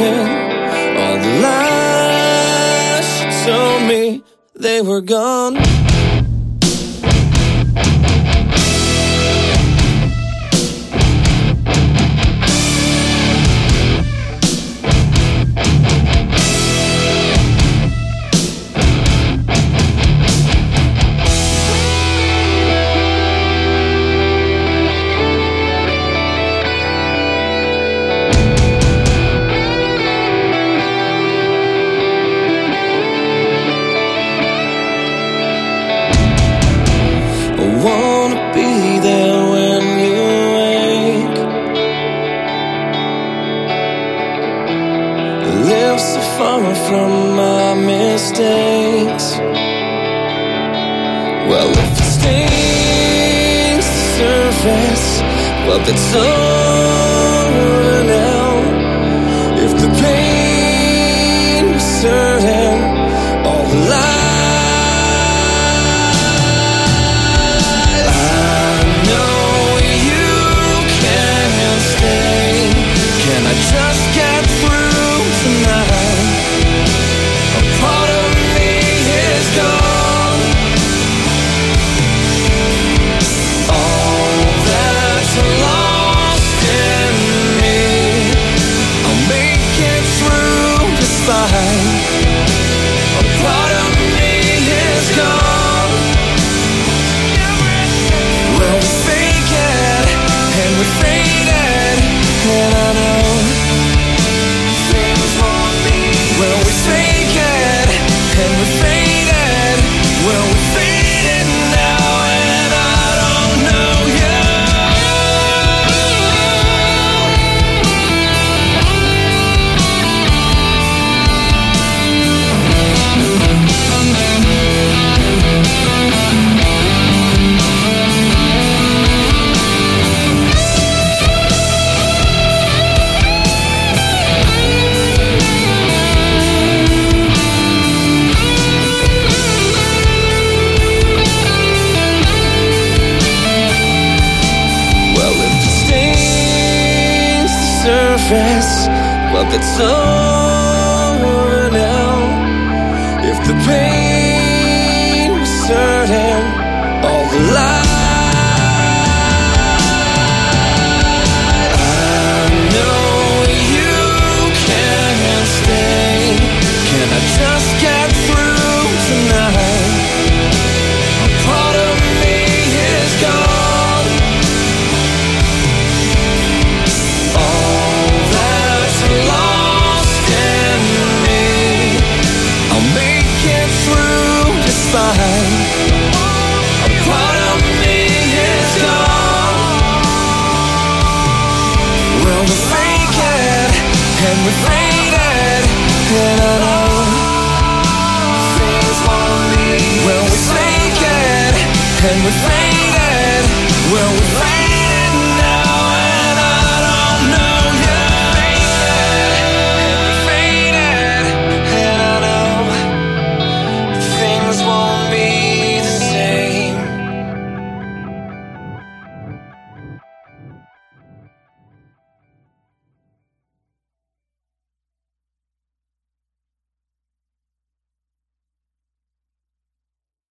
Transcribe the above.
saying, all the lies she told me, they were gone. Wanna be there when you wake. Live so far from my mistakes. Well, if it stains the surface, well, that's over now. If the pain was certain, all the lies just get through tonight. A part of me is gone. All that's lost in me, I'll make it through just fine. A part of me is gone. Well, we fake it and we fade it, and I know well, we fake it, and we faded. Well, we faded now, and I don't know you. Well, that's over now. If the pain was certain, all the lies I know you can't stay. Can I just get through tonight? A part of me is gone. Fine. A part of me is gone. Well, we fake it and we fade it, and I know things won't be. Well, we fake it and we fade it. Well, we